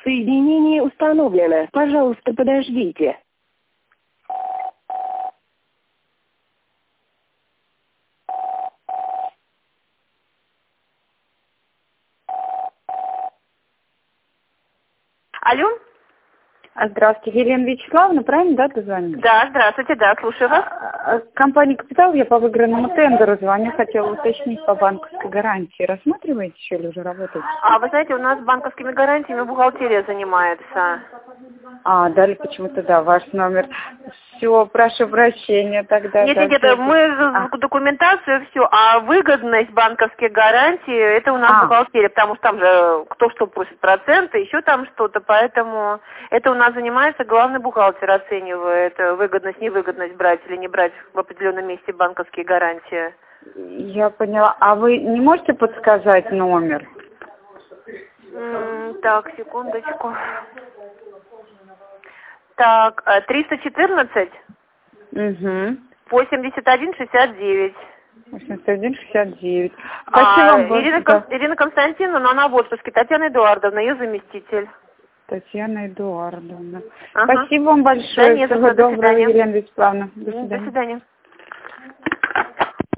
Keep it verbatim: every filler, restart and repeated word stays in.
Соединение установлено. Пожалуйста, подождите. Алло? Здравствуйте, Елена Вячеславовна, правильно, да, ты звонишь? Да, здравствуйте, да, слушаю вас. А, Компания «Капитал», я по выигранному тендеру звоню, хотела уточнить по банковской гарантии. Рассматриваете еще или уже работаете? А вы знаете, у нас банковскими гарантиями бухгалтерия занимается. А, дали почему-то, да, ваш номер. Все, прошу прощения тогда. Нет, да, нет, нет, всё. мы А. документацию все, а выгодность банковских гарантий, это у нас А. бухгалтерия, потому что там же кто что просит проценты, еще там что-то, поэтому это у нас занимается главный бухгалтер, оценивает выгодность, невыгодность брать или не брать в определенном месте банковские гарантии. Я поняла. А вы не можете подсказать номер? М, Так, секундочку. Так, э, триста четырнадцать Угу. восемьдесят один шестьдесят девять. восемьдесят один шестьдесят девять. Спасибо А, вам Ирина, большое. Кон- Ирина Константиновна, она в отпуске. Татьяна Эдуардовна, ее заместитель. Татьяна Эдуардовна. Ага. Спасибо вам Да большое. не за Всего что, до доброго, свидания. Елена Вячеславовна. До До свидания. свидания.